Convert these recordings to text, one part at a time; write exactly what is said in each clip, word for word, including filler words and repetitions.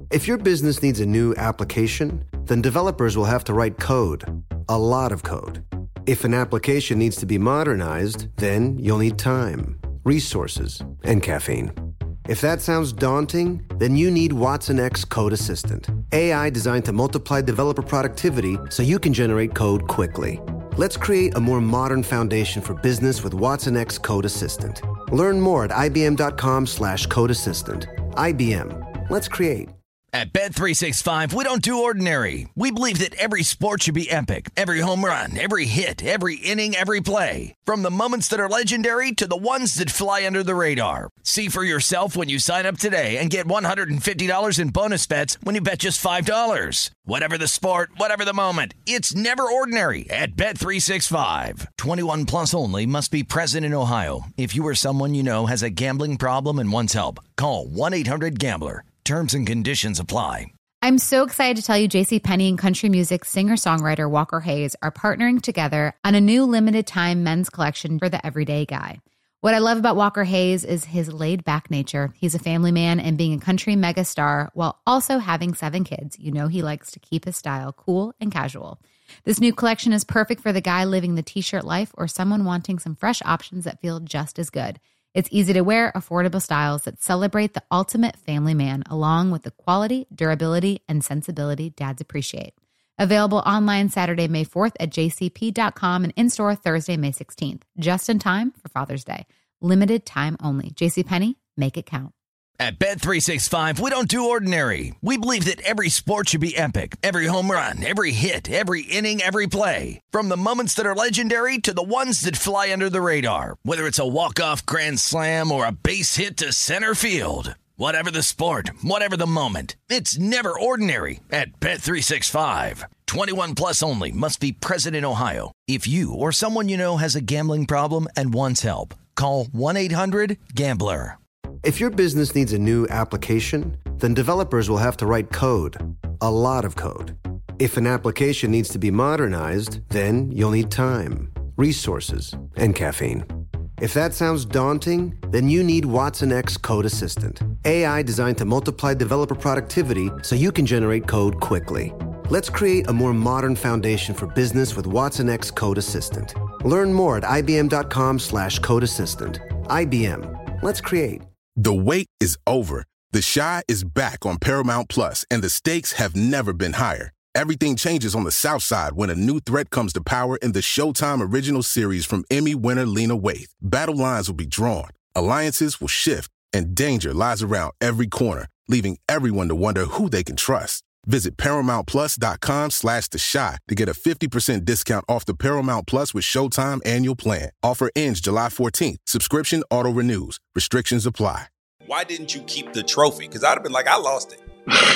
If your business needs a new application, then developers will have to write code, a lot of code. If an application needs to be modernized, then you'll need time, resources, and caffeine. If that sounds daunting, then you need Watson X Code Assistant, A I designed to multiply developer productivity so you can generate code quickly. Let's create a more modern foundation for business with Watson X Code Assistant. Learn more at ibm.com slash code assistant. I B M. Let's create. At Bet three sixty-five, we don't do ordinary. We believe that every sport should be epic. Every home run, every hit, every inning, every play. From the moments that are legendary to the ones that fly under the radar. See for yourself when you sign up today and get one hundred fifty dollars in bonus bets when you bet just five dollars. Whatever the sport, whatever the moment, it's never ordinary at Bet three sixty-five. twenty-one plus only. Must be present in Ohio. If you or someone you know has a gambling problem and wants help, call one eight hundred gambler. Terms and conditions apply. I'm so excited to tell you JCPenney and country music singer-songwriter Walker Hayes are partnering together on a new limited-time men's collection for the everyday guy. What I love about Walker Hayes is his laid-back nature. He's a family man, and being a country megastar while also having seven kids, you know he likes to keep his style cool and casual. This new collection is perfect for the guy living the t-shirt life or someone wanting some fresh options that feel just as good. It's easy to wear, affordable styles that celebrate the ultimate family man, along with the quality, durability, and sensibility dads appreciate. Available online Saturday, May fourth at j c p dot com and in-store Thursday, May sixteenth. Just in time for Father's Day. Limited time only. JCPenney, make it count. At Bet three sixty-five, we don't do ordinary. We believe that every sport should be epic. Every home run, every hit, every inning, every play. From the moments that are legendary to the ones that fly under the radar. Whether it's a walk-off grand slam or a base hit to center field. Whatever the sport, whatever the moment, it's never ordinary at Bet three sixty-five. twenty-one plus only. Must be present in Ohio. If you or someone you know has a gambling problem and wants help, call one eight hundred gambler. If your business needs a new application, then developers will have to write code, a lot of code. If an application needs to be modernized, then you'll need time, resources, and caffeine. If that sounds daunting, then you need Watson X Code Assistant, A I designed to multiply developer productivity so you can generate code quickly. Let's create a more modern foundation for business with Watson X Code Assistant. Learn more at ibm.com slash code assistant. I B M. Let's create. The wait is over. The Chi is back on Paramount Plus, and the stakes have never been higher. Everything changes on the South Side when a new threat comes to power in the Showtime original series from Emmy winner Lena Waithe. Battle lines will be drawn, alliances will shift, and danger lies around every corner, leaving everyone to wonder who they can trust. Visit ParamountPlus.com slash The Chi to get a fifty percent discount off the Paramount Plus with Showtime annual plan. Offer ends July fourteenth. Subscription auto-renews. Restrictions apply. Why didn't you keep the trophy? Because I'd have been like, I lost it.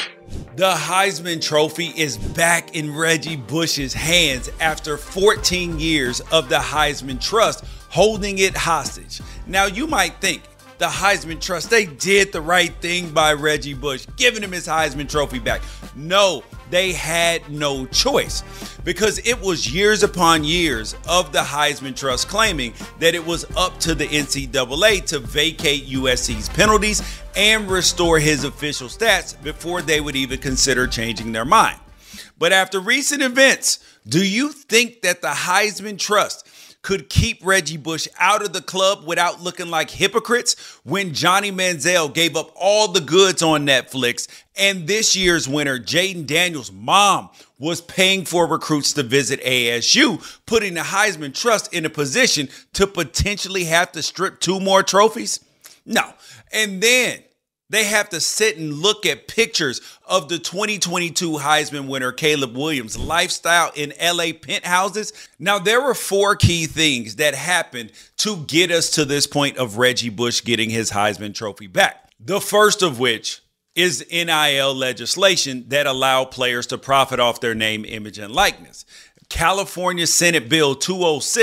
The Heisman Trophy is back in Reggie Bush's hands after fourteen years of the Heisman Trust holding it hostage. Now, you might think, the Heisman Trust, they did the right thing by Reggie Bush, giving him his Heisman Trophy back. No, they had no choice because it was years upon years of the Heisman Trust claiming that it was up to the N C double A to vacate U S C's penalties and restore his official stats before they would even consider changing their mind. But after recent events, do you think that the Heisman Trust could keep Reggie Bush out of the club without looking like hypocrites when Johnny Manziel gave up all the goods on Netflix and this year's winner, Jaden Daniels' mom, was paying for recruits to visit A S U, putting the Heisman Trust in a position to potentially have to strip two more trophies? No. And then they have to sit and look at pictures of the twenty twenty-two Heisman winner, Caleb Williams' lifestyle in L A penthouses. Now, there were four key things that happened to get us to this point of Reggie Bush getting his Heisman Trophy back. The first of which is N I L legislation that allow players to profit off their name, image, and likeness. California Senate Bill two oh six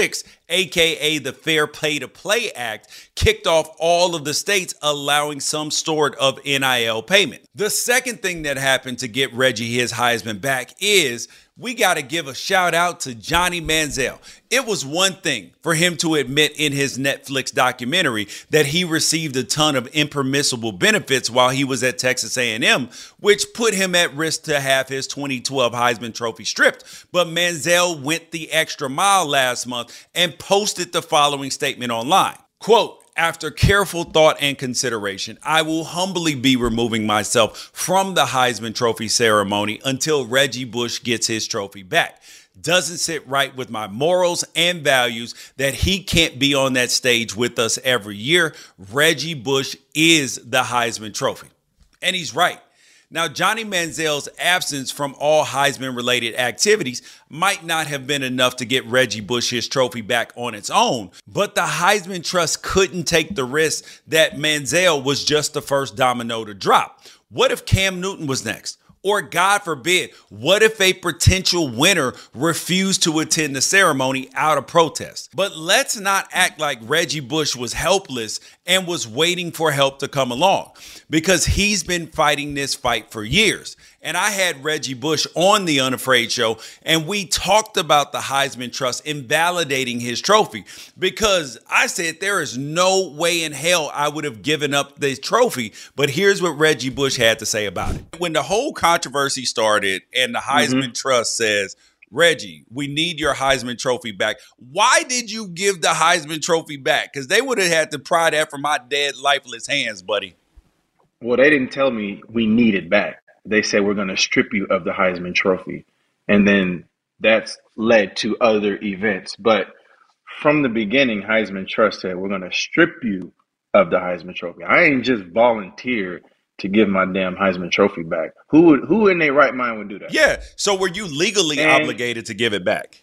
aka the Fair Pay to Play Act, kicked off all of the states allowing some sort of N I L payment. The second thing that happened to get Reggie his Heisman back is we got to give a shout out to Johnny Manziel. It was one thing for him to admit in his Netflix documentary that he received a ton of impermissible benefits while he was at Texas A and M, which put him at risk to have his twenty twelve Heisman Trophy stripped. But Manziel went the extra mile last month and posted the following statement online. Quote, "After careful thought and consideration, I will humbly be removing myself from the Heisman Trophy ceremony until Reggie Bush gets his trophy back. Doesn't sit right with my morals and values that he can't be on that stage with us every year. Reggie Bush is the Heisman Trophy." And he's right. Now, Johnny Manziel's absence from all Heisman-related activities might not have been enough to get Reggie Bush his trophy back on its own, but the Heisman Trust couldn't take the risk that Manziel was just the first domino to drop. What if Cam Newton was next? Or God forbid, what if a potential winner refused to attend the ceremony out of protest? But let's not act like Reggie Bush was helpless and was waiting for help to come along, because he's been fighting this fight for years. And I had Reggie Bush on the Unafraid show, and we talked about the Heisman Trust invalidating his trophy, because I said there is no way in hell I would have given up this trophy. But here's what Reggie Bush had to say about it. When the whole controversy started and the Heisman mm-hmm. Trust says, "Reggie, we need your Heisman Trophy back," why did you give the Heisman Trophy back? Because they would have had to pry that from my dead, lifeless hands, buddy. Well, they didn't tell me we need it back. They said, "We're going to strip you of the Heisman Trophy." And then that's led to other events. But from the beginning, Heisman Trust said, "We're going to strip you of the Heisman Trophy." I ain't just volunteered to give my damn Heisman Trophy back. Who would, who in their right mind would do that? Yeah. So were you legally and obligated to give it back?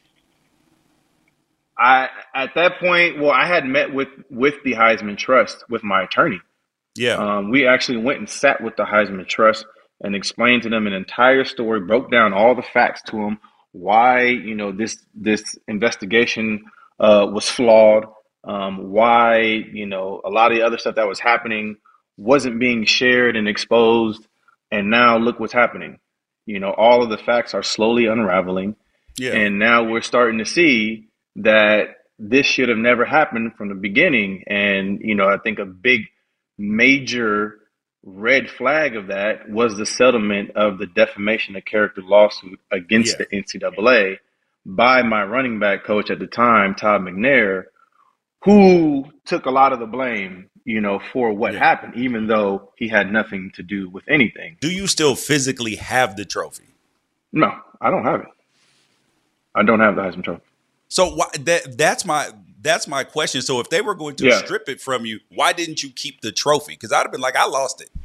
I, at that point, well, I had met with, with the Heisman Trust with my attorney. Yeah. Um, we actually went and sat with the Heisman Trust and explained to them an entire story, broke down all the facts to them, why, you know, this, this investigation uh, was flawed, um, why, you know, a lot of the other stuff that was happening wasn't being shared and exposed. And now look what's happening. You know, all of the facts are slowly unraveling. Yeah. And now we're starting to see that this should have never happened from the beginning. And, you know, I think a big major red flag of that was the settlement of the defamation of character lawsuit against yeah. the N C double A by my running back coach at the time, Todd McNair, who took a lot of the blame, you know, for what yeah. happened, even though he had nothing to do with anything. Do you still physically have the trophy? No, I don't have it. I don't have the Heisman Trophy. So why, that that's my that's my question. So if they were going to yeah. strip it from you, why didn't you keep the trophy? Because I'd have been like, I lost it.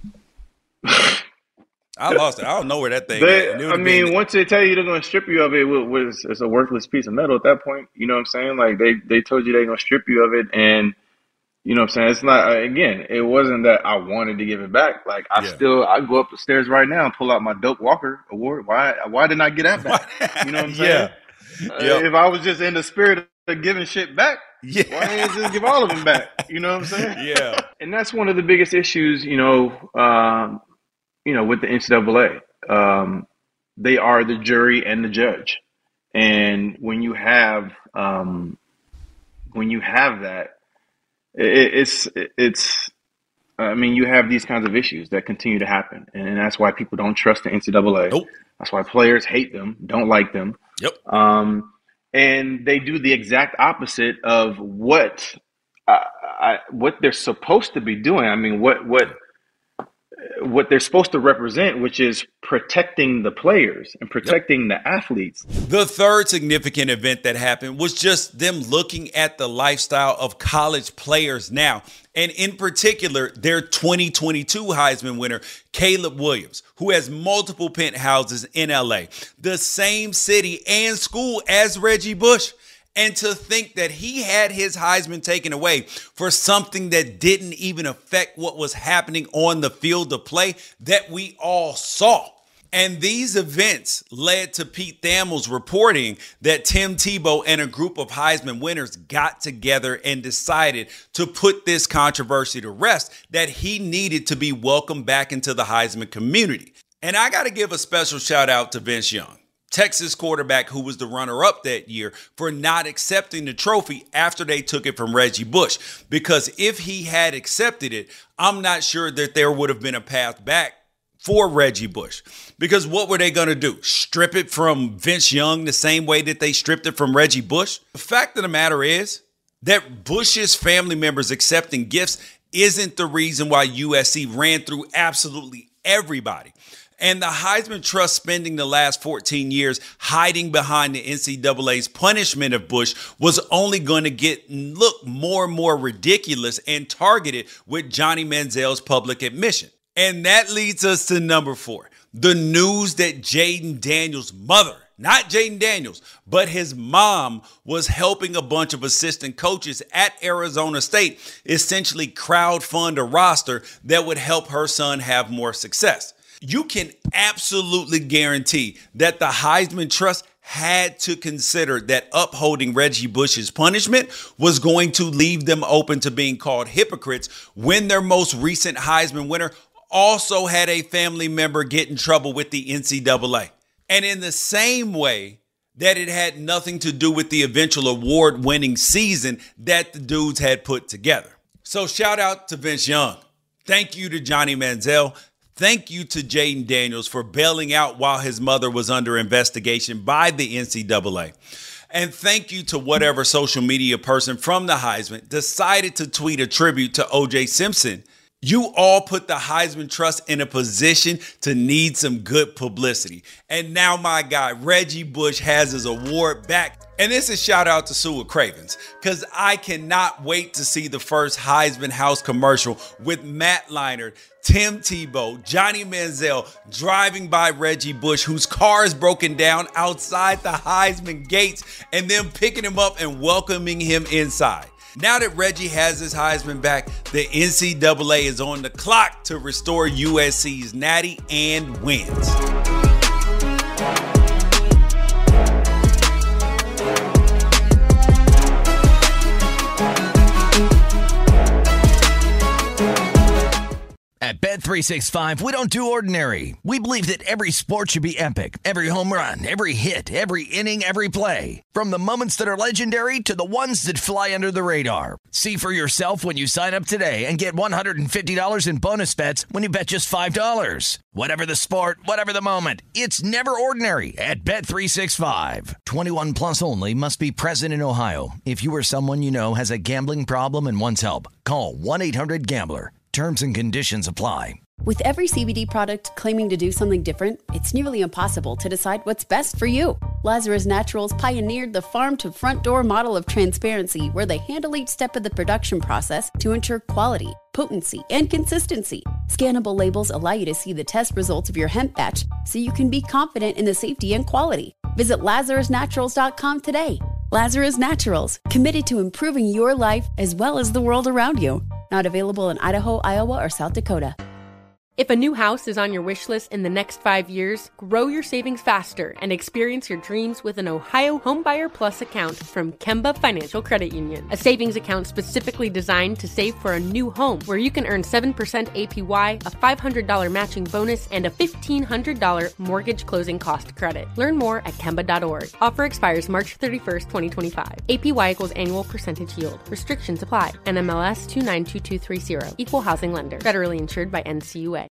I lost it. I don't know where that thing they, is. I mean, been, once they tell you they're going to strip you of it, it was, it's a worthless piece of metal at that point. You know what I'm saying? Like they, they told you they're going to strip you of it. And you know what I'm saying? It's not, again, it wasn't that I wanted to give it back. Like I yeah. still, I go up the stairs right now and pull out my Doak Walker award. Why, why didn't I get that back? You know what I'm saying? yeah. Uh, yep. If I was just in the spirit of giving shit back, yeah. why didn't I just give all of them back? You know what I'm saying? Yeah. And that's one of the biggest issues, you know, um, you know, with the N C double A. Um, they are the jury and the judge. And when you have, um, when you have that, it, it's, it's, I mean, you have these kinds of issues that continue to happen. And that's why people don't trust the N C double A. Nope. That's why players hate them, don't like them. Yep. Um, and they do the exact opposite of what I, I, what they're supposed to be doing. I mean, what what what they're supposed to represent, which is protecting the players and protecting yep. the athletes. The third significant event that happened was just them looking at the lifestyle of college players now. And in particular, their twenty twenty-two Heisman winner, Caleb Williams, who has multiple penthouses in L A, the same city and school as Reggie Bush. And to think that he had his Heisman taken away for something that didn't even affect what was happening on the field of play that we all saw. And these events led to Pete Thamel reporting that Tim Tebow and a group of Heisman winners got together and decided to put this controversy to rest, that he needed to be welcomed back into the Heisman community. And I got to give a special shout out to Vince Young, Texas quarterback who was the runner-up that year, for not accepting the trophy after they took it from Reggie Bush. Because if he had accepted it, I'm not sure that there would have been a path back for Reggie Bush. Because what were they going to do? Strip it from Vince Young the same way that they stripped it from Reggie Bush? The fact of the matter is that Bush's family members accepting gifts isn't the reason why U S C ran through absolutely everybody. And the Heisman Trust spending the last fourteen years hiding behind the N C double A's punishment of Bush was only going to get look more and more ridiculous and targeted with Johnny Manziel's public admission. And that leads us to number four, the news that Jayden Daniels' mother, not Jayden Daniels, but his mom, was helping a bunch of assistant coaches at Arizona State essentially crowdfund a roster that would help her son have more success. You can absolutely guarantee that the Heisman Trust had to consider that upholding Reggie Bush's punishment was going to leave them open to being called hypocrites when their most recent Heisman winner also had a family member get in trouble with the N C double A. And in the same way that it had nothing to do with the eventual award-winning season that the dudes had put together. So shout out to Vince Young. Thank you to Johnny Manziel. Thank you to Jayden Daniels for bailing out while his mother was under investigation by the N C double A. And thank you to whatever social media person from the Heisman decided to tweet a tribute to O J Simpson. You all put the Heisman Trust in a position to need some good publicity. And now my guy, Reggie Bush, has his award back. And this is shout out to Sua Cravens, because I cannot wait to see the first Heisman House commercial with Matt Leinart, Tim Tebow, Johnny Manziel driving by Reggie Bush, whose car is broken down outside the Heisman gates, and them picking him up and welcoming him inside. Now that Reggie has his Heisman back, the N C double A is on the clock to restore U S C's natty and wins. At Bet three sixty-five, we don't do ordinary. We believe that every sport should be epic. Every home run, every hit, every inning, every play. From the moments that are legendary to the ones that fly under the radar. See for yourself when you sign up today and get one hundred fifty dollars in bonus bets when you bet just five dollars. Whatever the sport, whatever the moment, it's never ordinary at Bet three sixty-five. twenty-one plus only. Must be present in Ohio. If you or someone you know has a gambling problem and wants help, call one eight hundred gambler. Terms and conditions apply. With every C B D product claiming to do something different, it's nearly impossible to decide what's best for you. Lazarus Naturals pioneered the farm-to-front-door model of transparency, where they handle each step of the production process to ensure quality, potency, and consistency. Scannable labels allow you to see the test results of your hemp batch, so you can be confident in the safety and quality. Visit lazarus naturals dot com today. Lazarus Naturals, committed to improving your life as well as the world around you. Not available in Idaho, Iowa, or South Dakota. If a new house is on your wish list in the next five years, grow your savings faster and experience your dreams with an Ohio Homebuyer Plus account from Kemba Financial Credit Union. A savings account specifically designed to save for a new home, where you can earn seven percent A P Y, a five hundred dollars matching bonus, and a fifteen hundred dollars mortgage closing cost credit. Learn more at Kemba dot org. Offer expires March thirty-first, twenty twenty-five. A P Y equals annual percentage yield. Restrictions apply. N M L S two nine two two three zero. Equal housing lender. Federally insured by N C U A.